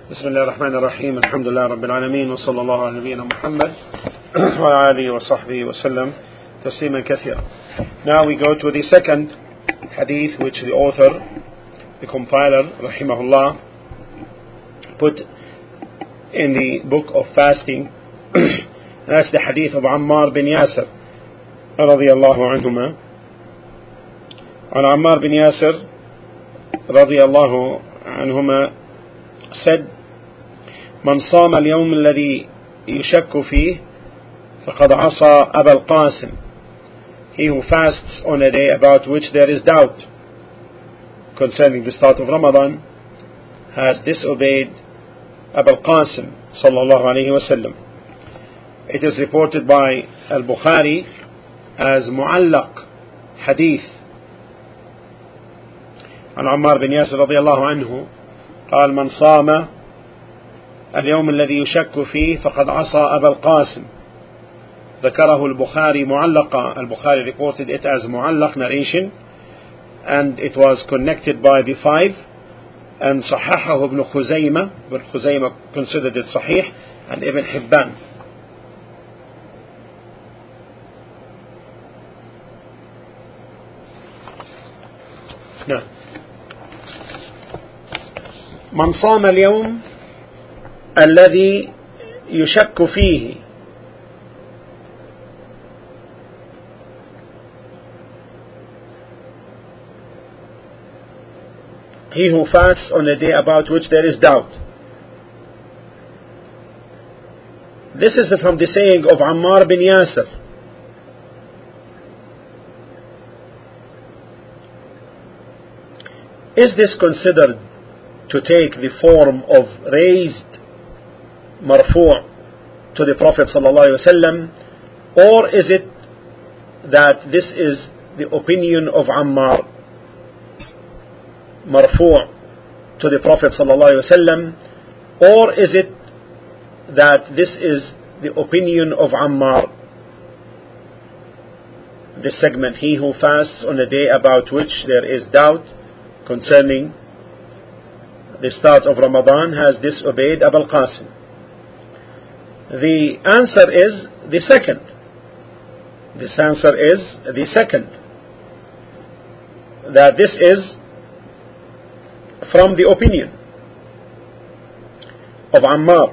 بسم الله الرحمن الرحيم. الحمد لله رب العالمين، وصلى الله على نبينا محمد وعلى آله وصحبه وسلم تسليما كثيرا. Now we go to the second hadith which the author, the compiler, rahimahullah, put in the book of fasting. That's the hadith of Ammar bin Yasir رضي الله عنهما. And Ammar bin Yasir رضي الله عنهما said, من صام اليوم الذي يشك فيه فقد عصى أبا القاسم. He who fasts on a day about which there is doubt concerning the start of Ramadan has disobeyed Abu al-Qasim sallallahu alayhi wa sallam. It is reported by al-Bukhari as mu'allaq hadith. عن عمار بن ياسر رضي الله عنه قال من صام اليوم الذي يشك فيه فقد عصى أبا القاسم. ذكره البخاري معلقا. Al-Bukhari reported it as mu'allaq narration, and it was connected by the five, and صححه ابن خزيمة. Ibn Khuzaymah considered it sahih, and Ibn Hibban. Now, من صام اليوم الذي يشك فيه. He who fasts on a day about which there is doubt. This is from the saying of Ammar bin Yasir. Is this considered to take the form of raised marfu' to the Prophet ﷺ, or is it that this is the opinion of Ammar, marfu' to the Prophet ﷺ, or is it that this is the opinion of Ammar? This segment, he who fasts on a day about which there is doubt concerning the start of Ramadan has disobeyed Abu al-Qasim. The answer is the second. This answer is the second. That this is from the opinion of Ammar.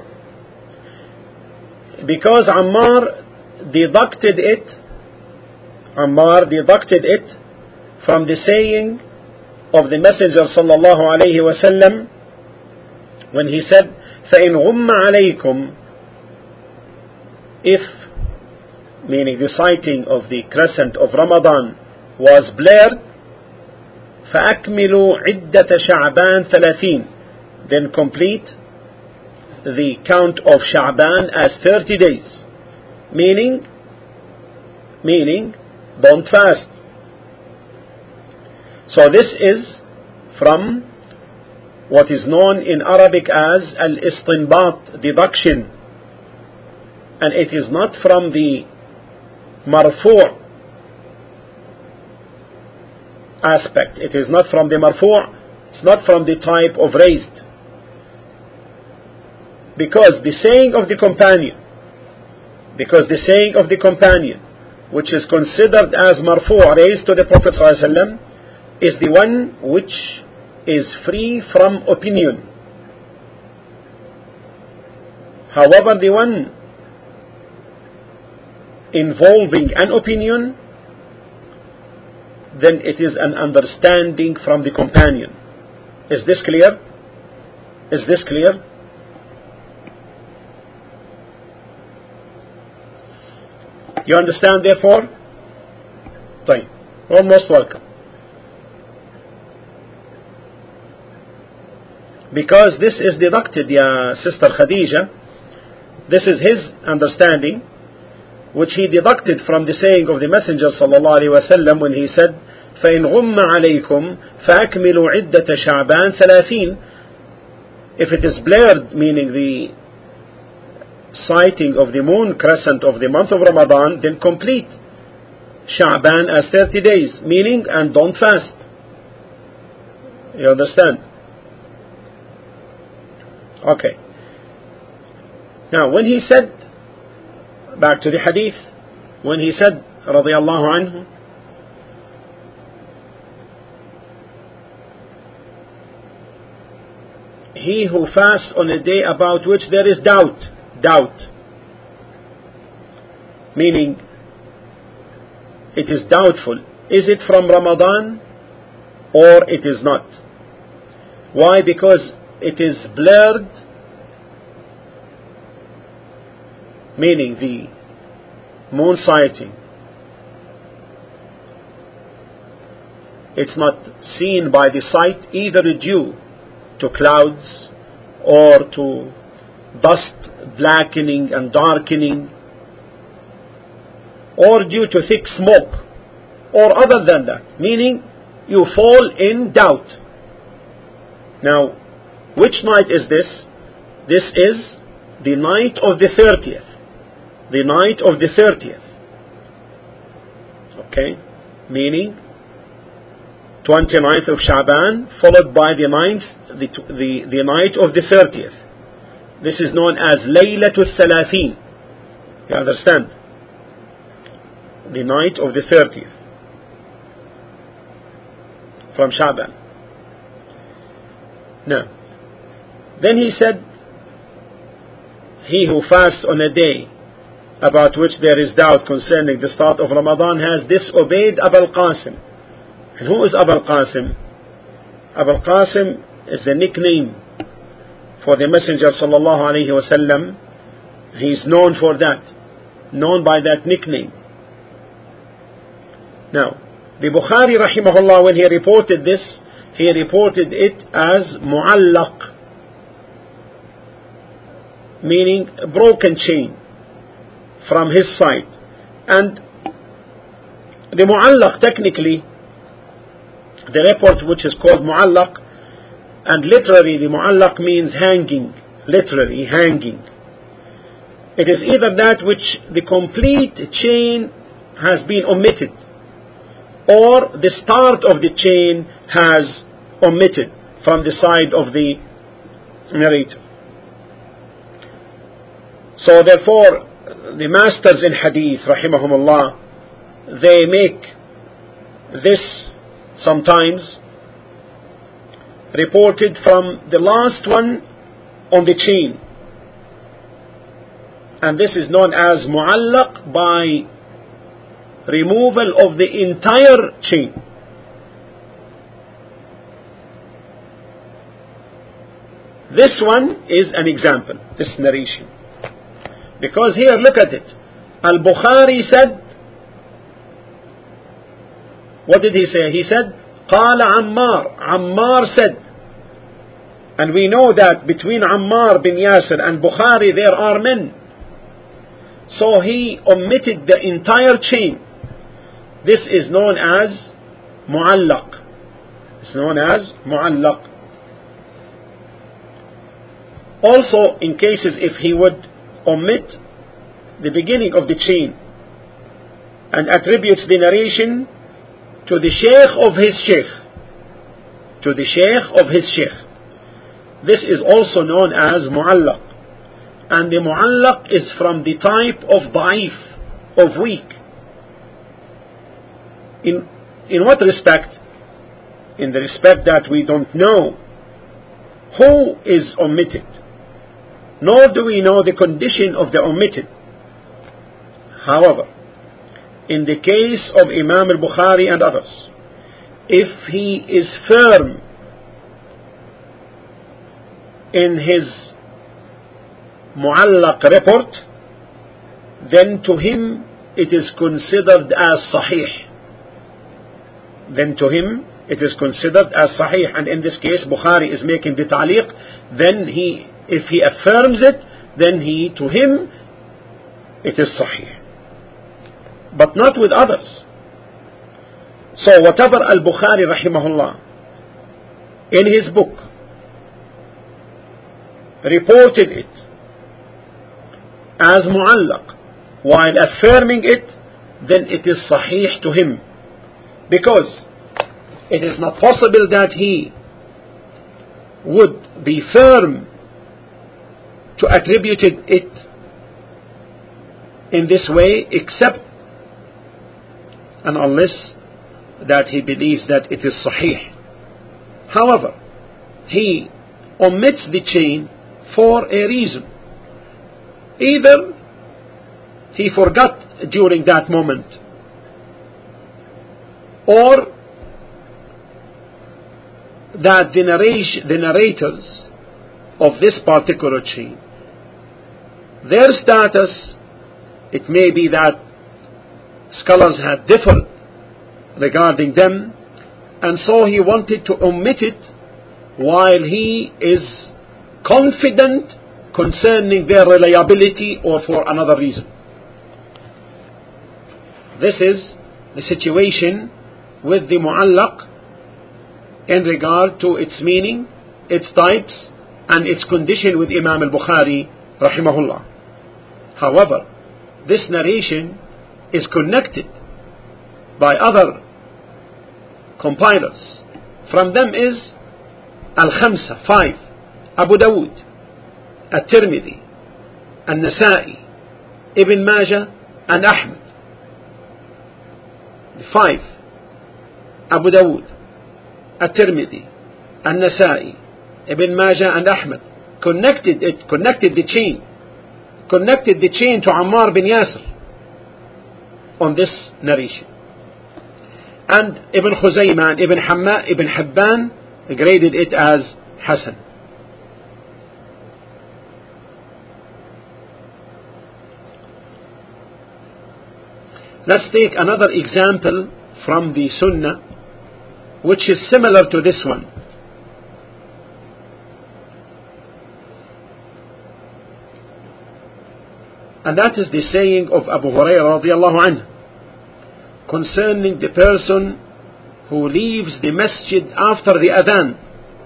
Because Ammar deducted it from the saying of the Messenger sallallahu alayhi wa sallam, when he said, فَإِنْ غُمَّ عَلَيْكُمْ, if, meaning the sighting of the crescent of Ramadan was blared, فَأَكْمِلُوا عِدَّةَ شَعْبَانَ 30, then complete the count of Sha'ban as 30 days. Meaning, don't fast. So this is from what is known in Arabic as al-istinbat, deduction, and it is not from the marfu' aspect. It is not from the marfu', it's not from the type of raised, because the saying of the companion which is considered as marfu' raised to the Prophet ﷺ is the one which is free from opinion. However, the one involving an opinion, then it is an understanding from the companion. Is this clear? You understand, therefore? طيب. You're most welcome. Because this is deducted, ya Sister Khadija, this is his understanding, which he deducted from the saying of the Messenger sallallahu alaihi wasallam when he said, فَإِنْ غُمَّ عَلَيْكُمْ فَأَكْمِلُوا عِدَّةَ شَعْبَانَ 30. If it is blared, meaning the sighting of the moon crescent of the month of Ramadan, then complete Sha'ban as 30 days, meaning, and don't fast. You understand? Okay. Now, when he said, back to the hadith, when he said, radiyallahu anhu, he who fasts on a day about which there is doubt, meaning it is doubtful, is it from Ramadan or it is not? Why? Because it is blurred, meaning the moon sighting, it's not seen by the sight, either due to clouds or to dust blackening and darkening, or due to thick smoke, or other than that, meaning you fall in doubt. Now, which night is this? This is the night of the 30th. The night of the 30th. Okay? Meaning 29th of Sha'ban followed by the night of the 30th. This is known as Laylatul Thalathin. You understand? The night of the 30th from Sha'ban. Now, then he said, he who fasts on a day about which there is doubt concerning the start of Ramadan has disobeyed Abul Qasim. And who is Abul Qasim? Abul Qasim is the nickname for the Messenger sallallahu alaihi wasallam. He is known for that, known by that nickname. Now, the Bukhari rahimahullah, when he reported this, he reported it as mu'allaq, meaning a broken chain from his side. And the mu'allaq, technically, the report which is called mu'allaq, and literally the mu'allaq means hanging, literally hanging. It is either that which the complete chain has been omitted, or the start of the chain has omitted from the side of the narrator. So therefore, the masters in hadith, rahimahumullah, they make this sometimes reported from the last one on the chain, and this is known as mu'allaq by removal of the entire chain. This one is an example, this narration, because here, look at it. Al-Bukhari said, what did he say? He said, قال Ammar. Ammar said. And we know that between Ammar bin Yasir and Bukhari there are men. So he omitted the entire chain. This is known as mu'allaq. It's known as mu'allaq. Also, in cases if he would omit the beginning of the chain and attributes the narration to the sheikh of his sheikh, to the sheikh of his sheikh, this is also known as mu'allaq. And the mu'allaq is from the type of da'if, of weak. In what respect? In the respect that we don't know who is omitted, nor do we know the condition of the omitted. However, in the case of Imam al-Bukhari and others, if he is firm in his mu'allaq report, then to him it is considered as sahih. Then to him it is considered as sahih. And in this case, Bukhari is making the ta'liq. Then if he affirms it, then to him it is sahih, but not with others. So whatever Al-Bukhari rahimahullah in his book reported it as mu'allaq while affirming it, then it is sahih to him, because it is not possible that he would be firm to attribute it in this way except and unless that he believes that it is sahih. However, he omits the chain for a reason. Either he forgot during that moment, or that the narrators of this particular chain, their status, it may be that scholars had differed regarding them, and so he wanted to omit it while he is confident concerning their reliability or for another reason. This is the situation with the mu'allaq in regard to its meaning, its types, and its condition with Imam al-Bukhari rahimahullah. However, this narration is connected by other compilers. From them is Al-Khamsa, 5, Abu Dawood, At-Tirmidhi, An-Nasa'i, Ibn Majah, and Ahmad. 5, Abu Dawood, At-Tirmidhi, An-Nasa'i, Ibn Majah, and Ahmad connected the chain to Ammar bin Yasir on this narration. And Ibn Khuzaymah and Ibn Hibban graded it as Hasan. Let's take another example from the Sunnah which is similar to this one. And that is the saying of Abu Hurairah radiallahu anhu concerning the person who leaves the masjid after the adhan.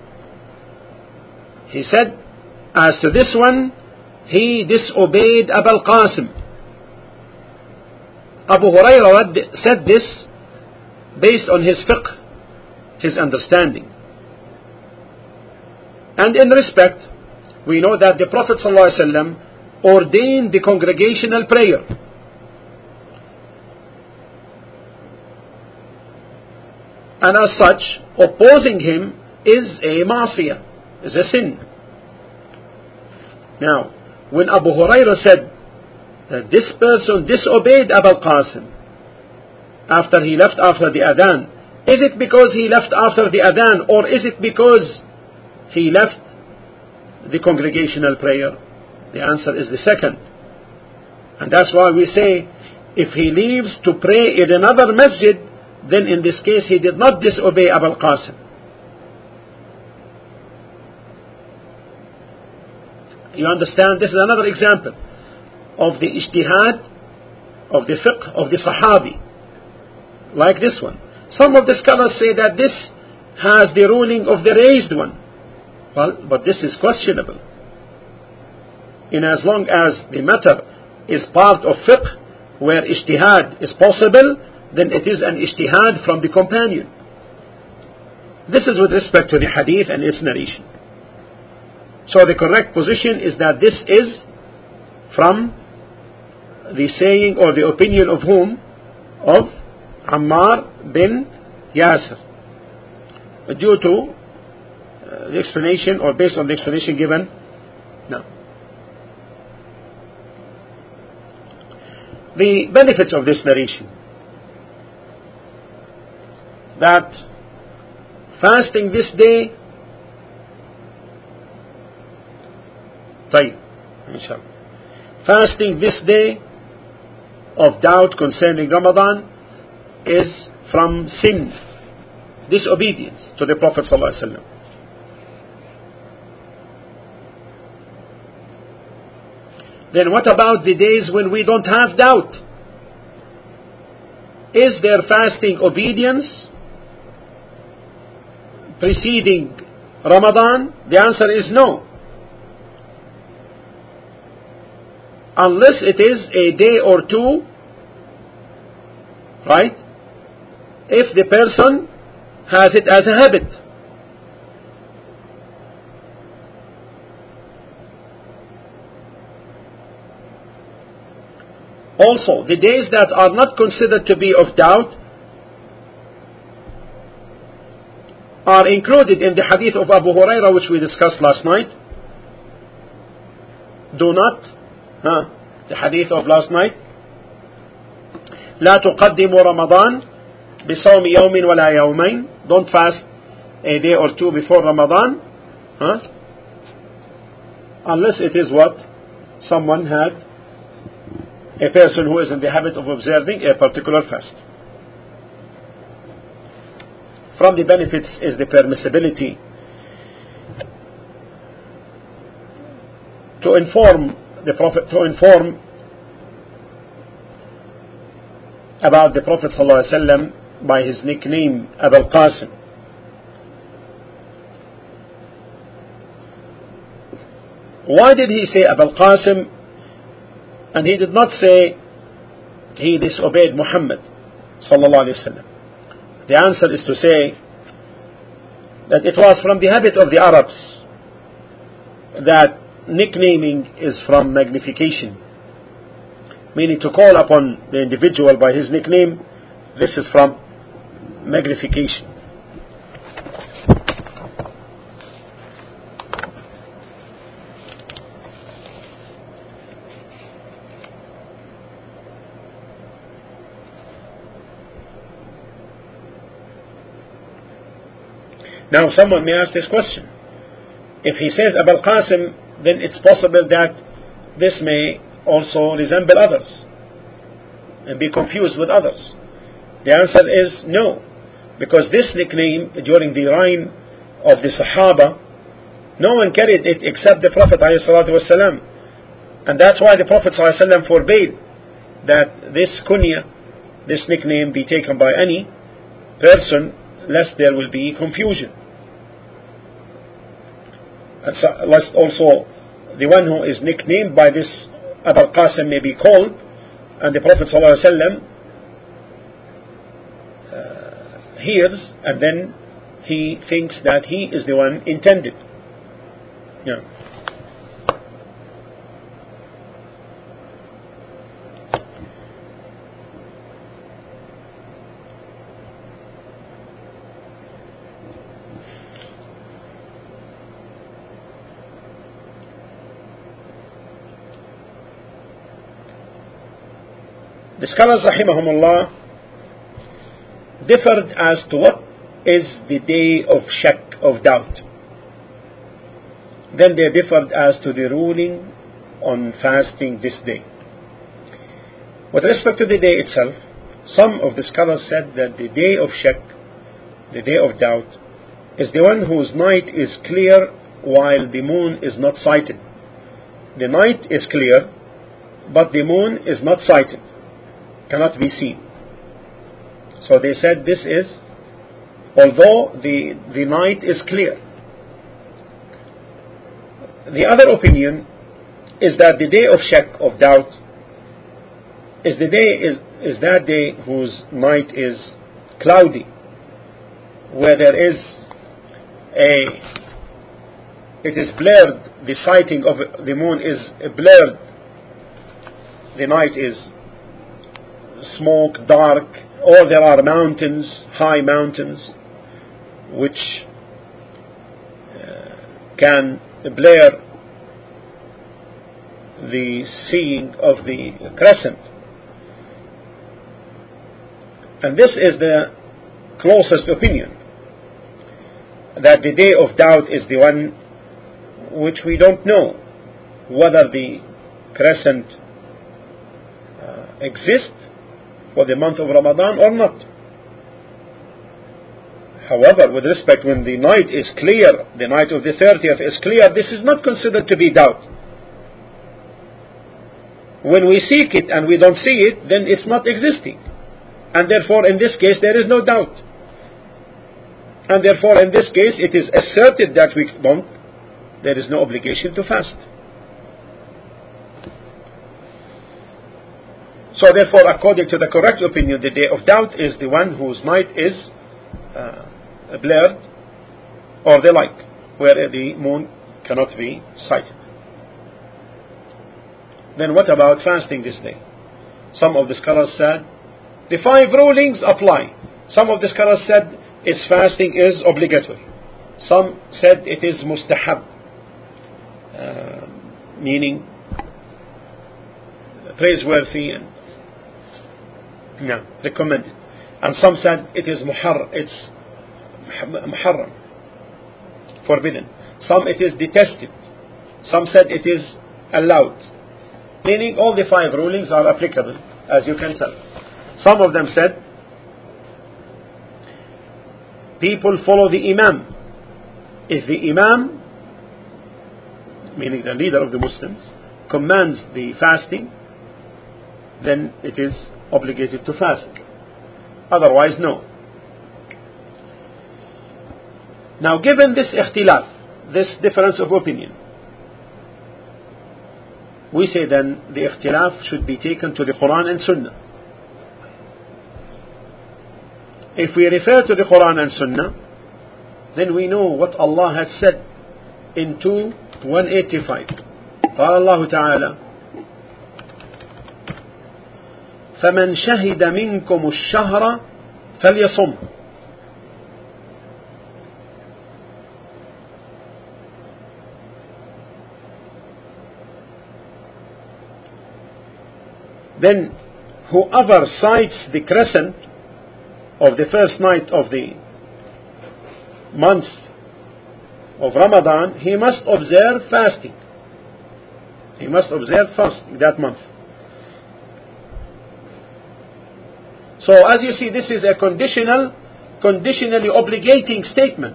He said, as to this one, he disobeyed Abu al-Qasim. Abu Hurairah said this based on his fiqh, his understanding. And in respect, we know that the Prophet ﷺ ordained the congregational prayer. And as such, opposing him is a ma'asiyah, is a sin. Now, when Abu Hurairah said that this person disobeyed Abu al-Qasim after he left after the adhan, is it because he left after the adhan, or is it because he left the congregational prayer? The answer is the second. And that's why we say, if he leaves to pray in another masjid, then in this case he did not disobey Abu al-Qasim. You understand? This is another example of the ijtihad, of the fiqh, of the sahabi, like this one. Some of the scholars say that this has the ruling of the raised one. Well, but this is questionable. In as long as the matter is part of fiqh, where ijtihad is possible, then it is an ijtihad from the companion. This is with respect to the hadith and its narration. So the correct position is that this is from the saying or the opinion of whom? Of Ammar bin Yasir, due to the explanation, or based on the explanation given now. The benefits of this narration: that fasting this day, fasting this day of doubt concerning Ramadan is from sin, disobedience to the Prophet ﷺ. Then what about the days when we don't have doubt? Is there fasting obedience preceding Ramadan? The answer is no. Unless it is a day or two, right? If the person has it as a habit. Also, the days that are not considered to be of doubt are included in the hadith of Abu Huraira, which we discussed last night. Do not, the hadith of last night, لا تقدموا رمضان بصوم يوم ولا يومين. Don't fast a day or two before Ramadan, unless it is what? Someone had, a person who is in the habit of observing a particular fast. From the benefits is the permissibility to inform the Prophet, about the Prophet ﷺ by his nickname Abu al-Qasim. Why did he say Abu al-Qasim and he did not say he disobeyed Muhammad sallallahu alaihi wasallam? The answer is to say that it was from the habit of the Arabs that nicknaming is from magnification, meaning to call upon the individual by his nickname. This is from magnification. Now someone may ask this question. If he says Abu al-Qasim, then it's possible that this may also resemble others and be confused with others. The answer is no, because this nickname during the reign of the Sahaba, no one carried it except the Prophet ﷺ. And that's why the Prophet ﷺ forbade that this kunya, this nickname, be taken by any person, lest there will be confusion. And so, lest also the one who is nicknamed by this Abu al-Qasim may be called, and the Prophet ﷺ hears, and then he thinks that he is the one intended. Yeah. The scholars rahimahumullah differed as to what is the day of shak, of doubt. Then they differed as to the ruling on fasting this day. With respect to the day itself, some of the scholars said that the day of shak, the day of doubt, is the one whose night is clear while the moon is not sighted. The night is clear, but the moon is not sighted, cannot be seen. So they said this is, although the night is clear. The other opinion is that the day of shak, of doubt, is that day whose night is cloudy, where it is blurred, the sighting of the moon is blurred, the night is smoke, dark, or there are mountains, high mountains, which can blur the seeing of the crescent. And this is the closest opinion, that the day of doubt is the one which we don't know whether the crescent exists for the month of Ramadan or not. However, with respect, when the night is clear, the night of the 30th is clear, this is not considered to be doubt. When we seek it and we don't see it, then it's not existing. And therefore, in this case, there is no doubt. And therefore, in this case, it is asserted that there is no obligation to fast. So therefore, according to the correct opinion, the day of doubt is the one whose night is blurred, or the like, where the moon cannot be sighted. Then what about fasting this day? Some of the scholars said the 5 rulings apply. Some of the scholars said its fasting is obligatory. Some said it is mustahab, meaning praiseworthy and recommended. And some said it is muharram, forbidden. Some it is detested. Some said it is allowed. Meaning all the 5 rulings are applicable, as you can tell. Some of them said people follow the Imam. If the Imam, meaning the leader of the Muslims, commands the fasting, then it is obligated to fast. Otherwise, no. Now, given this ikhtilaf, this difference of opinion, we say then the ikhtilaf should be taken to the Quran and Sunnah. If we refer to the Quran and Sunnah, then we know what Allah has said in 2:185. قال الله تعالى: فمن شهد منكم الشهر فليصم. Then whoever sights the crescent of the first night of the month of Ramadan, he must observe fasting. He must observe fasting that month. So as you see, this is a conditionally obligating statement.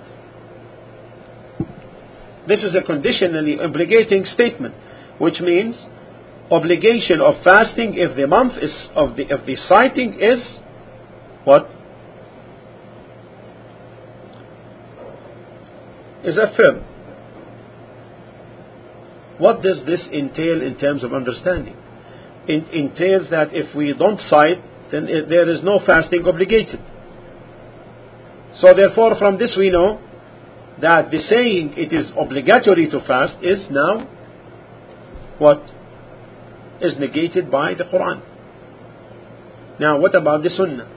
This is a conditionally obligating statement, which means obligation of fasting if the month is of the sighting is what? Is affirmed. What does this entail in terms of understanding? It entails that if we don't sight, then there is no fasting obligated. So therefore, from this we know that the saying it is obligatory to fast is now what? Is negated by the Quran. Now what about the Sunnah?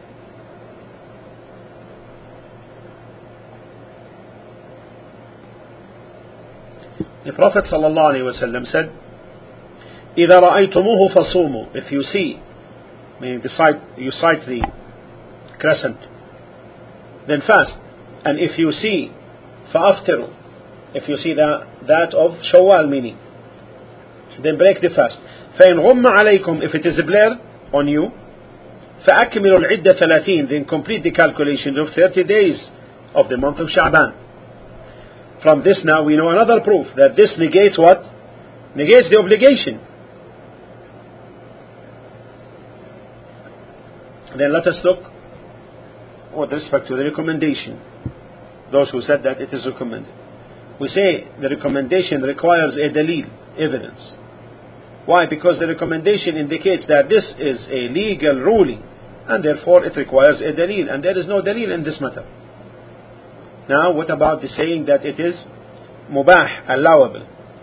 The Prophet ﷺ said, إِذَا رَأَيْتُمُوهُ فَصُومُوا. If you see, meaning you sight the crescent, then fast. And if you see فَأَفْتِرُوا, if you see that of Shawwal, meaning, then break the fast. فَإِنْ غُمَّ عَلَيْكُمْ, if it is blurred on you, فَأَكْمِلُوا الْعِدَّةَ 30, then complete the calculation of 30 days of the month of Sha'ban. From this now we know another proof that this negates what? Negates the obligation. Then let us look with respect to the recommendation. Those who said that it is recommended. We say the recommendation requires a dalil, evidence. Why? Because the recommendation indicates that this is a legal ruling, and therefore it requires a dalil, and there is no dalil in this matter. Now what about the saying that it is mubah, allowable?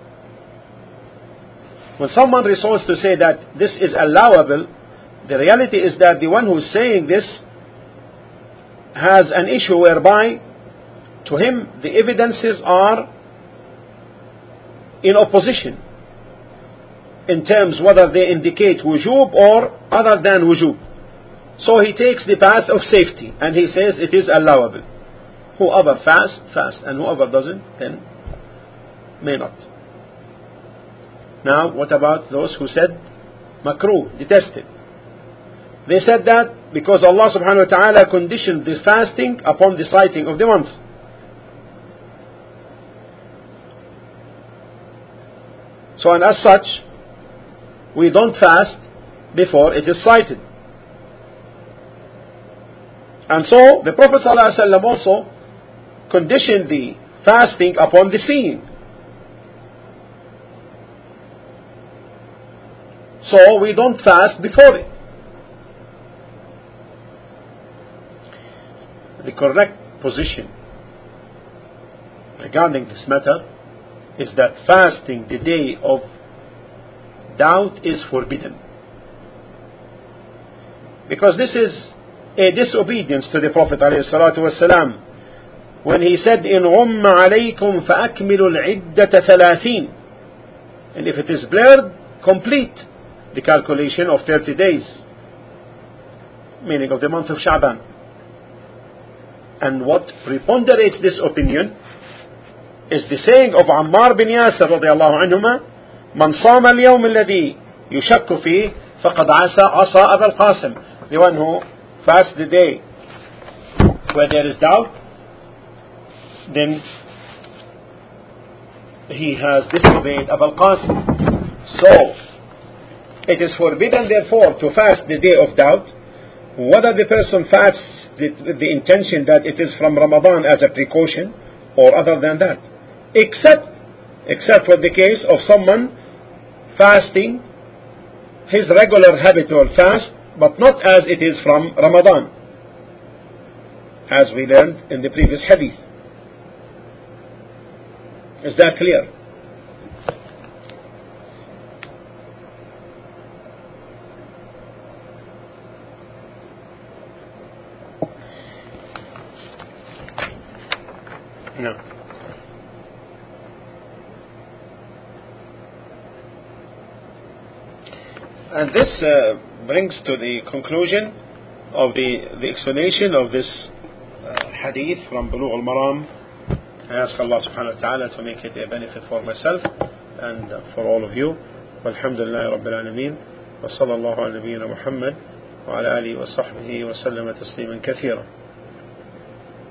When someone resorts to say that this is allowable, the reality is that the one who is saying this has an issue whereby to him the evidences are in opposition in terms whether they indicate wujub or other than wujub. So he takes the path of safety and he says it is allowable. Whoever fasts, fast, and whoever doesn't, then may not. Now what about those who said makruh, detested? They said that because Allah subhanahu wa ta'ala conditioned the fasting upon the sighting of the month. So and as such, we don't fast before it is sighted. And so the Prophet ﷺ also conditioned the fasting upon the seeing. So we don't fast before it. The correct position regarding this matter is that fasting the day of doubt is forbidden. Because this is a disobedience to the Prophet ﷺ when he said, إِنْ غُمَّ عَلَيْكُمْ فَأَكْمِلُوا الْعِدَّةَ 30. And if it is blurred, complete the calculation of 30 days, meaning of the month of Sha'ban. And what preponderates this opinion is the saying of Ammar bin Yasir رضي الله عنهما, من صام اليوم الذي يشك فيه فقد عصى أبا القاسم. The one who fasts the day where there is doubt, then he has disobeyed Abu al-Qasim. So it is forbidden therefore to fast the day of doubt, whether the person fasts with the intention that it is from Ramadan as a precaution or other than that, except for the case of someone fasting his regular habitual fast, but not as it is from Ramadan, as we learned in the previous hadith. Is that clear? No. And this brings to the conclusion of the explanation of this hadith from Bulugh al-Maram. I ask Allah subhanahu wa ta'ala to make it a benefit for myself and for all of you. Walhamdulillah Rabbil Alameen. Wa sallallahu ala nabiyyina Muhammad wa ala alihi wa sahbihi wa sallama tasliman kathira.